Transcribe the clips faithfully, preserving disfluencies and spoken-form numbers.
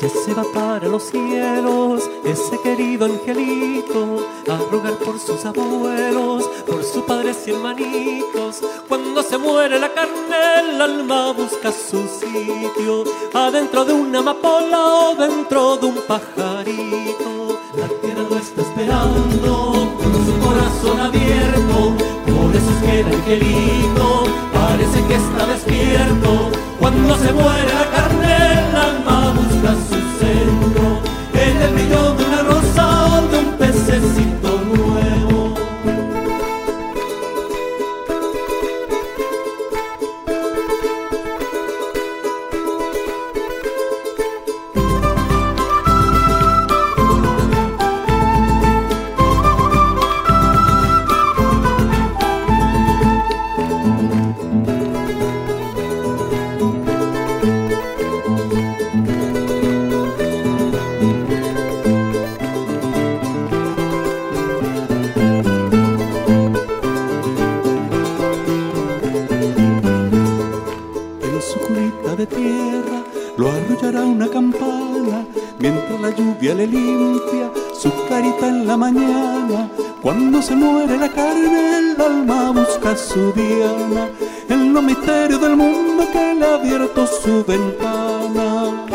que se va para los cielos, ese querido angelito, a rogar por sus abuelos, por sus padres y hermanitos. Cuando se muere la carne, el alma busca su sitio, adentro de una amapola o dentro de un pajarito. La tierra lo está esperando con su corazón abierto, por eso es que el angelito parece que está despierto. Cuando se muere la carne, el alma busca su centro, en el brillo de una rosa o de un pececito nuevo. De tierra lo arrullará una campana, mientras la lluvia le limpia su carita en la mañana. Cuando se muere la carne, el alma busca su diana, en los misterios del mundo que le ha abierto su ventana.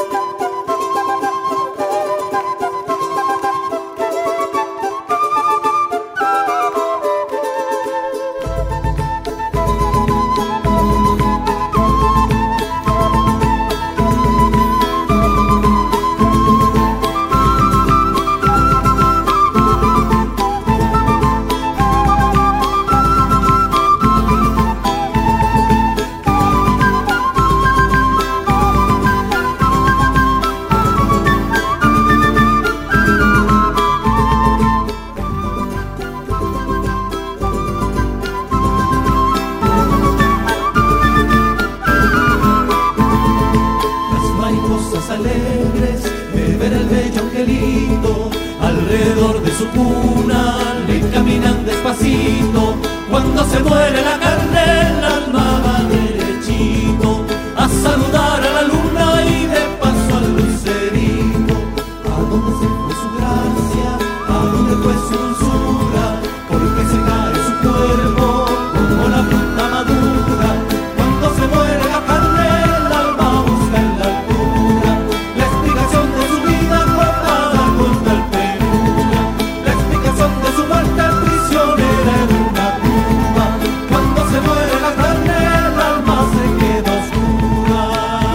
Alegres de ver al bello angelito, alrededor de su cuna le caminan despacito. Cuando se muere la carne, el alma va derechito a saludar a la luna y de paso al lucerito. ¿A dónde se fue su gracia? ¿A dónde fue su dulzura? Porque se cae su cuerpo como la fruta madura. Cuando se muere la carne, el alma busca en la altura la explicación de su vida cortada con tal penura, la explicación de su muerte prisionera en una tumba. Cuando se muere la carne, el alma se queda oscura.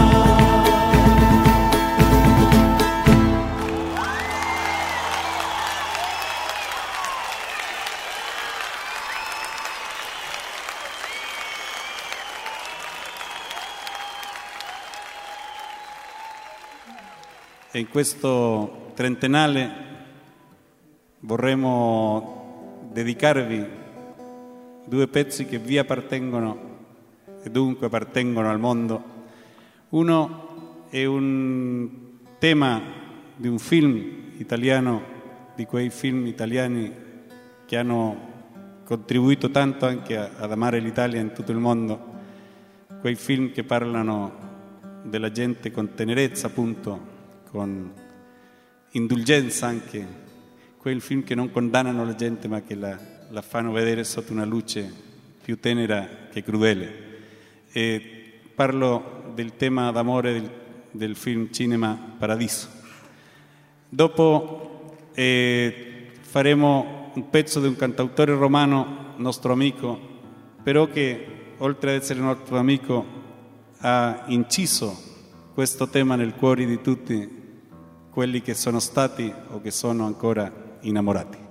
In questo trentennale vorremmo dedicarvi due pezzi che vi appartengono e dunque appartengono al mondo. Uno è un tema di un film italiano, di quei film italiani che hanno contribuito tanto anche ad amare l'Italia in tutto il mondo, quei film che parlano della gente con tenerezza, appunto, con indulgenza anche, quei film che non condannano la gente ma che la, la fanno vedere sotto una luce più tenera che crudele. E parlo del tema d'amore del, del film Cinema Paradiso. Dopo eh, faremo un pezzo di un cantautore romano, nostro amico, però che oltre ad essere nostro amico ha inciso questo tema nel cuore di tutti quelli che sono stati o che sono ancora innamorati.